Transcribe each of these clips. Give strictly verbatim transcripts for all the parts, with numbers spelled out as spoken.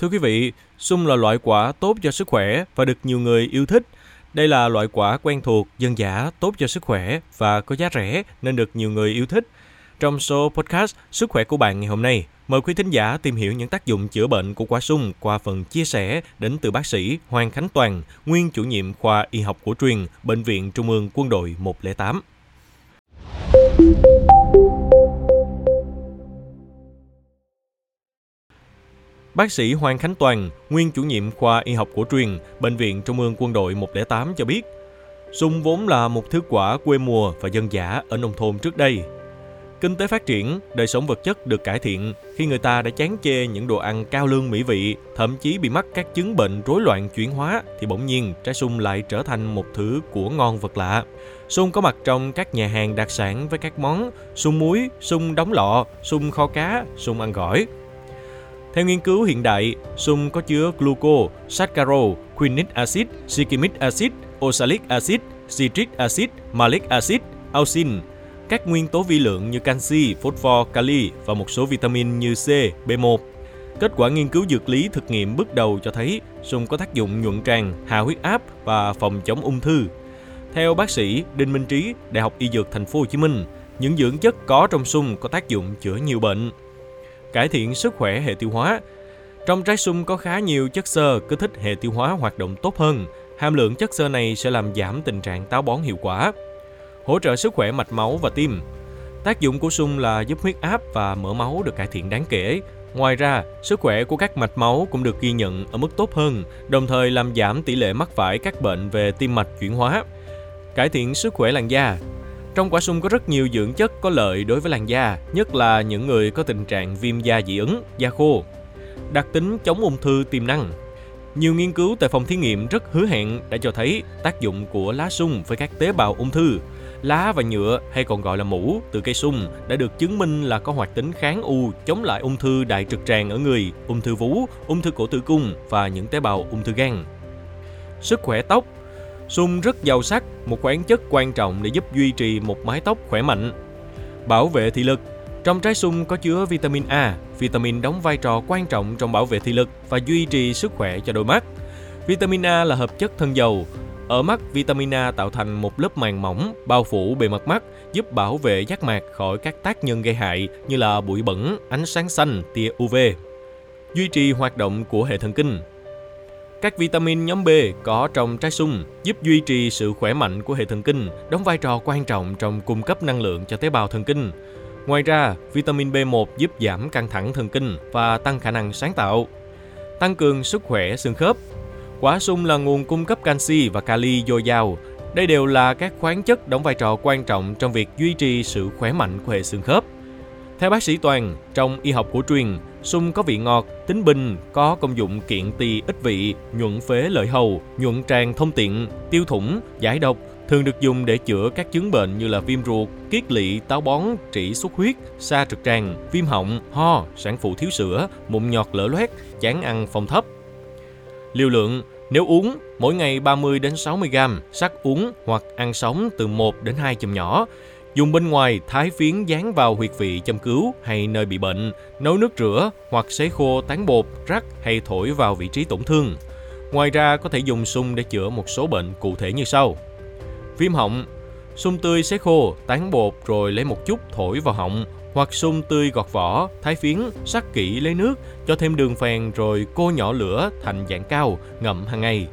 Thưa quý vị, sung là loại quả tốt cho sức khỏe và được nhiều người yêu thích. Đây là loại quả quen thuộc, dân dã, tốt cho sức khỏe và có giá rẻ nên được nhiều người yêu thích. Trong số podcast Sức khỏe của bạn ngày hôm nay, mời quý thính giả tìm hiểu những tác dụng chữa bệnh của quả sung qua phần chia sẻ đến từ bác sĩ Hoàng Khánh Toàn, nguyên chủ nhiệm khoa y học cổ truyền, Bệnh viện Trung ương Quân đội một không tám. Bác sĩ Hoàng Khánh Toàn, nguyên chủ nhiệm khoa y học cổ truyền, Bệnh viện Trung ương Quân đội một không tám cho biết, sung vốn là một thứ quả quê mùa và dân dã ở nông thôn trước đây. Kinh tế phát triển, đời sống vật chất được cải thiện khi người ta đã chán chê những đồ ăn cao lương mỹ vị, thậm chí bị mắc các chứng bệnh rối loạn chuyển hóa, thì bỗng nhiên trái sung lại trở thành một thứ của ngon vật lạ. Sung có mặt trong các nhà hàng đặc sản với các món sung muối, sung đóng lọ, sung kho cá, sung ăn gỏi. Theo nghiên cứu hiện đại, sung có chứa gluco, saccharose, quinic acid, shikimic acid, oxalic acid, citric acid, malic acid, auxin, các nguyên tố vi lượng như canxi, phosphor, kali và một số vitamin như C, B một. Kết quả nghiên cứu dược lý thực nghiệm bước đầu cho thấy sung có tác dụng nhuận tràng, hạ huyết áp và phòng chống ung thư. Theo bác sĩ Đinh Minh Trí, Đại học Y Dược Thành phố Hồ Chí Minh, những dưỡng chất có trong sung có tác dụng chữa nhiều bệnh. Cải thiện sức khỏe hệ tiêu hóa. Trong trái sung có khá nhiều chất xơ kích thích hệ tiêu hóa hoạt động tốt hơn. Hàm lượng chất xơ này sẽ làm giảm tình trạng táo bón hiệu quả. Hỗ trợ sức khỏe mạch máu và tim. Tác dụng của sung là giúp huyết áp và mỡ máu được cải thiện đáng kể. Ngoài ra, sức khỏe của các mạch máu cũng được ghi nhận ở mức tốt hơn, đồng thời làm giảm tỷ lệ mắc phải các bệnh về tim mạch chuyển hóa. Cải thiện sức khỏe làn da. Trong quả sung có rất nhiều dưỡng chất có lợi đối với làn da, nhất là những người có tình trạng viêm da dị ứng, da khô. Đặc tính chống ung thư tiềm năng. Nhiều nghiên cứu tại phòng thí nghiệm rất hứa hẹn đã cho thấy tác dụng của lá sung với các tế bào ung thư. Lá và nhựa hay còn gọi là mũ từ cây sung đã được chứng minh là có hoạt tính kháng u, chống lại ung thư đại trực tràng ở người, ung thư vú, ung thư cổ tử cung và những tế bào ung thư gan. Sức khỏe tóc. Sung rất giàu sắt, một khoáng chất quan trọng để giúp duy trì một mái tóc khỏe mạnh. Bảo vệ thị lực. Trong trái sung có chứa vitamin A, vitamin đóng vai trò quan trọng trong bảo vệ thị lực và duy trì sức khỏe cho đôi mắt. Vitamin A là hợp chất thân dầu. Ở mắt, vitamin A tạo thành một lớp màng mỏng bao phủ bề mặt mắt, giúp bảo vệ giác mạc khỏi các tác nhân gây hại như là bụi bẩn, ánh sáng xanh, tia u vê. Duy trì hoạt động của hệ thần kinh. Các vitamin nhóm B có trong trái sung giúp duy trì sự khỏe mạnh của hệ thần kinh, đóng vai trò quan trọng trong cung cấp năng lượng cho tế bào thần kinh. Ngoài ra, vitamin B một giúp giảm căng thẳng thần kinh và tăng khả năng sáng tạo. Tăng cường sức khỏe xương khớp. Quả sung là nguồn cung cấp canxi và kali dồi dào. Đây đều là các khoáng chất đóng vai trò quan trọng trong việc duy trì sự khỏe mạnh của hệ xương khớp. Theo bác sĩ Toàn, trong y học cổ truyền, sung có vị ngọt, tính bình, có công dụng kiện tỳ ích vị, nhuận phế lợi hầu, nhuận tràng thông tiện, tiêu thủng, giải độc, thường được dùng để chữa các chứng bệnh như là viêm ruột, kiết lỵ, táo bón, trĩ xuất huyết, sa trực tràng, viêm họng, ho, sản phụ thiếu sữa, mụn nhọt lở loét, chán ăn phong thấp. Liều lượng, nếu uống, mỗi ngày ba mươi đến sáu mươi gam, sắc uống hoặc ăn sống từ một đến hai chùm nhỏ. Dùng bên ngoài thái phiến dán vào huyệt vị châm cứu hay nơi bị bệnh, nấu nước rửa hoặc sấy khô tán bột, rắc hay thổi vào vị trí tổn thương. Ngoài ra có thể dùng sung để chữa một số bệnh cụ thể như sau. Viêm họng, sung tươi sấy khô, tán bột rồi lấy một chút thổi vào họng, hoặc sung tươi gọt vỏ, thái phiến, sắc kỹ lấy nước, cho thêm đường phèn rồi cô nhỏ lửa thành dạng cao, ngậm hàng ngày.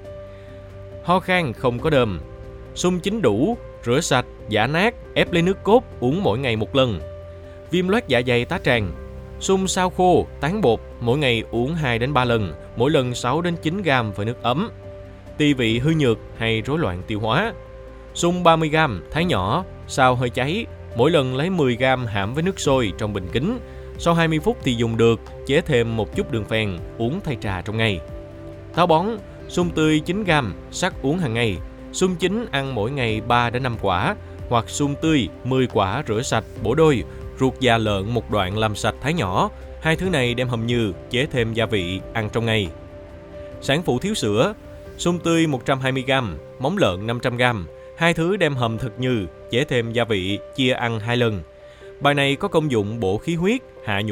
Ho khan không có đờm, sung chín đủ, rửa sạch, giã nát, ép lấy nước cốt, uống mỗi ngày một lần. Viêm loét dạ dày tá tràng, sung sao khô, tán bột, mỗi ngày uống hai đến ba lần, mỗi lần sáu đến chín gam với nước ấm. Tỳ vị hư nhược hay rối loạn tiêu hóa, sung ba mươi gam, thái nhỏ, sao hơi cháy, mỗi lần lấy mười gam hãm với nước sôi trong bình kính. Sau hai mươi phút thì dùng được, chế thêm một chút đường phèn, uống thay trà trong ngày. Táo bón, sung tươi chín gam, sắc uống hàng ngày. Sung chín ăn mỗi ngày ba đến năm quả, hoặc sung tươi mười quả rửa sạch, bổ đôi, ruột già lợn một đoạn làm sạch thái nhỏ. Hai thứ này đem hầm nhừ, chế thêm gia vị, ăn trong ngày. Sản phụ thiếu sữa, sung tươi một trăm hai mươi gam, móng lợn năm trăm gam. Hai thứ đem hầm thật nhừ, chế thêm gia vị, chia ăn hai lần. Bài này có công dụng bổ khí huyết, hạ nhũ chấp,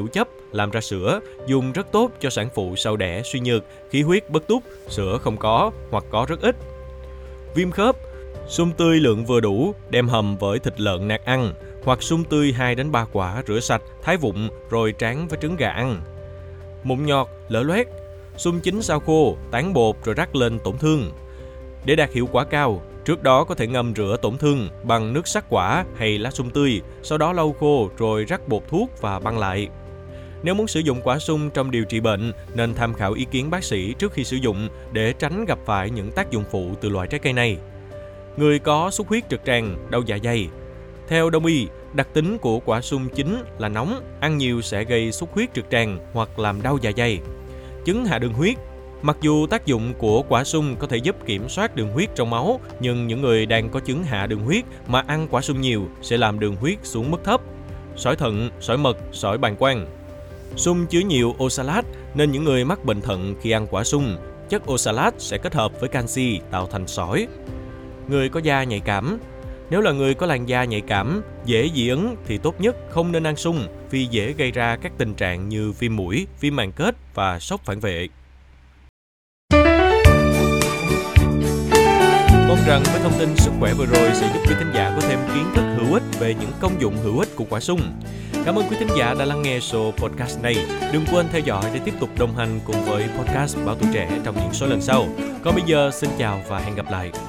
làm ra sữa, dùng rất tốt cho sản phụ sau đẻ suy nhược, khí huyết bất túc, sữa không có hoặc có rất ít. Viêm khớp, sung tươi lượng vừa đủ, đem hầm với thịt lợn nạc ăn, hoặc sung tươi hai đến ba quả rửa sạch, thái vụn rồi tráng với trứng gà ăn. Mụn nhọt, lở loét, sung chín sao khô, tán bột rồi rắc lên tổn thương. Để đạt hiệu quả cao, trước đó có thể ngâm rửa tổn thương bằng nước sắc quả hay lá sung tươi, sau đó lau khô rồi rắc bột thuốc và băng lại. Nếu muốn sử dụng quả sung trong điều trị bệnh, nên tham khảo ý kiến bác sĩ trước khi sử dụng để tránh gặp phải những tác dụng phụ từ loại trái cây này. Người có xuất huyết trực tràng, đau dạ dày. Theo Đông y, đặc tính của quả sung chín là nóng, ăn nhiều sẽ gây xuất huyết trực tràng hoặc làm đau dạ dày. Chứng hạ đường huyết. Mặc dù tác dụng của quả sung có thể giúp kiểm soát đường huyết trong máu, nhưng những người đang có chứng hạ đường huyết mà ăn quả sung nhiều sẽ làm đường huyết xuống mức thấp. Sỏi thận, sỏi mật, sỏi bàng quang. Sung chứa nhiều oxalat nên những người mắc bệnh thận khi ăn quả sung, chất oxalat sẽ kết hợp với canxi tạo thành sỏi. Người có da nhạy cảm. Nếu là người có làn da nhạy cảm, dễ dị ứng thì tốt nhất không nên ăn sung vì dễ gây ra các tình trạng như viêm mũi, viêm màng kết và sốc phản vệ. Mong rằng với thông tin sức khỏe vừa rồi sẽ giúp quý thính giả có thêm kiến thức hữu ích về những công dụng hữu ích của quả sung. Cảm ơn quý thính giả đã lắng nghe số podcast này. Đừng quên theo dõi để tiếp tục đồng hành cùng với podcast Báo Tuổi Trẻ trong những số lần sau. Còn bây giờ, xin chào và hẹn gặp lại.